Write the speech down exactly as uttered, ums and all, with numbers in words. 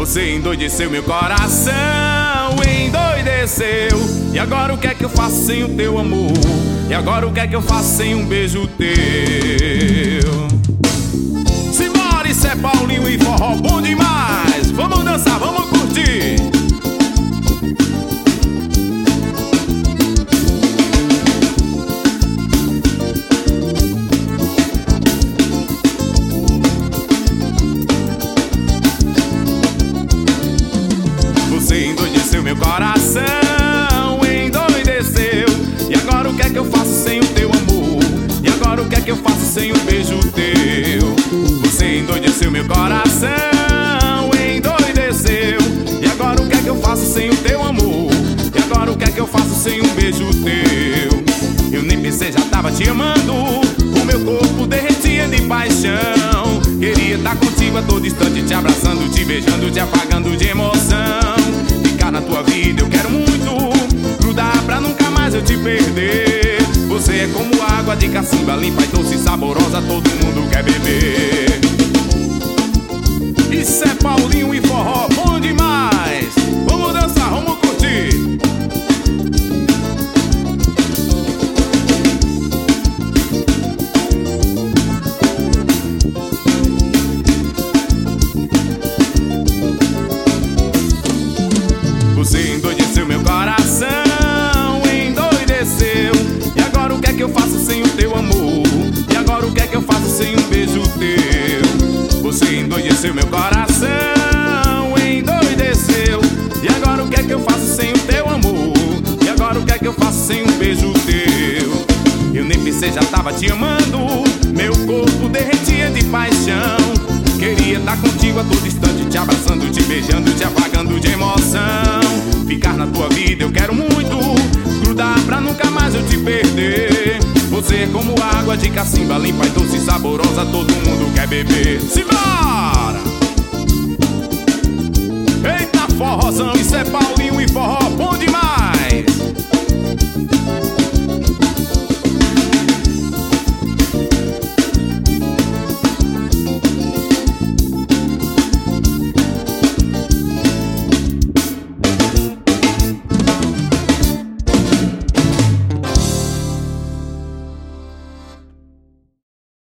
Você endoideceu meu coração, endoideceu. E agora o que é que eu faço sem o teu amor? E agora o que é que eu faço sem um beijo teu? Simbora, isso é Paulinho e forró bom demais. Vamos dançar, vamos curtir. Você endoideceu meu coração, endoideceu. E agora o que é que eu faço sem o teu amor? E agora o que é que eu faço sem um beijo teu? Você endoideceu meu coração, endoideceu. E agora o que é que eu faço sem o teu amor? E agora o que é que eu faço sem um beijo teu? Eu nem pensei, já tava te amando. O meu corpo derretia de paixão. Queria estar contigo a todo instante, te abraçando, te beijando, te apagando de emoção. Ficar na tua vida eu quero muito, grudar pra nunca mais eu te perder. Você é como água de cacimba, limpa e doce, saborosa, todo mundo quer beber. Isso é Paulinho e forró bom demais. Vamos dançar, vamos curtir. Você endoideceu meu coração, endoideceu. E agora o que é que eu faço sem o teu amor? E agora o que é que eu faço sem um beijo teu? Você endoideceu meu coração, endoideceu. E agora o que é que eu faço sem o teu amor? E agora o que é que eu faço sem um beijo teu? Eu nem pensei, já tava te amando. Meu corpo derretia de paixão. Queria estar contigo a todo instante, te abraçando, te beijando, te apagando de emoção. Ficar na tua vida eu quero muito, grudar pra nunca mais eu te perder. Você é como água de cacimba, limpa e doce, saborosa, todo mundo quer beber. Simbora! Eita forrozão, isso é Paulinho e forró bom demais.